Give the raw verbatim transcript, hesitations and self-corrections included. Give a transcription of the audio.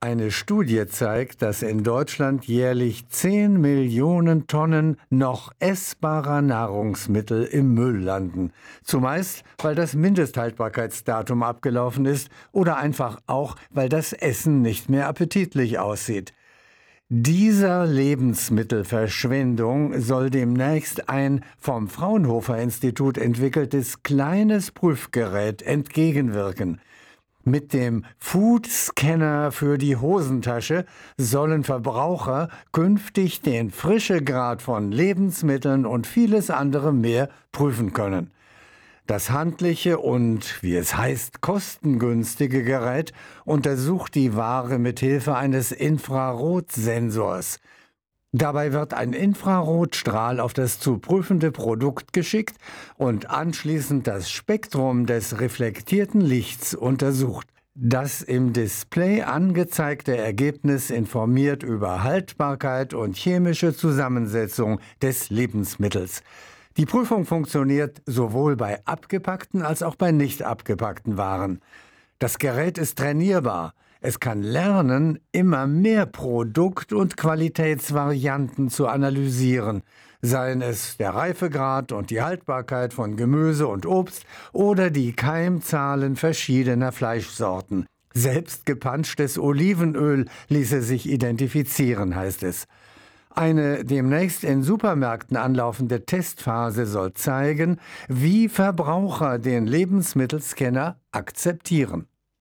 Eine Studie zeigt, dass in Deutschland jährlich zehn Millionen Tonnen noch essbarer Nahrungsmittel im Müll landen. Zumeist, weil das Mindesthaltbarkeitsdatum abgelaufen ist oder einfach auch, weil das Essen nicht mehr appetitlich aussieht. Dieser Lebensmittelverschwendung soll demnächst ein vom Fraunhofer Institut entwickeltes kleines Prüfgerät entgegenwirken. Mit dem Food Scanner für die Hosentasche sollen Verbraucher künftig den Frischegrad von Lebensmitteln und vieles andere mehr prüfen können. Das handliche und, wie es heißt, kostengünstige Gerät untersucht die Ware mit Hilfe eines Infrarotsensors. Dabei wird ein Infrarotstrahl auf das zu prüfende Produkt geschickt und anschließend das Spektrum des reflektierten Lichts untersucht. Das im Display angezeigte Ergebnis informiert über Haltbarkeit und chemische Zusammensetzung des Lebensmittels. Die Prüfung funktioniert sowohl bei abgepackten als auch bei nicht abgepackten Waren. Das Gerät ist trainierbar. Es kann lernen, immer mehr Produkt- und Qualitätsvarianten zu analysieren, seien es der Reifegrad und die Haltbarkeit von Gemüse und Obst oder die Keimzahlen verschiedener Fleischsorten. Selbst gepanschtes Olivenöl ließe sich identifizieren, heißt es. Eine demnächst in Supermärkten anlaufende Testphase soll zeigen, wie Verbraucher den Lebensmittelscanner akzeptieren.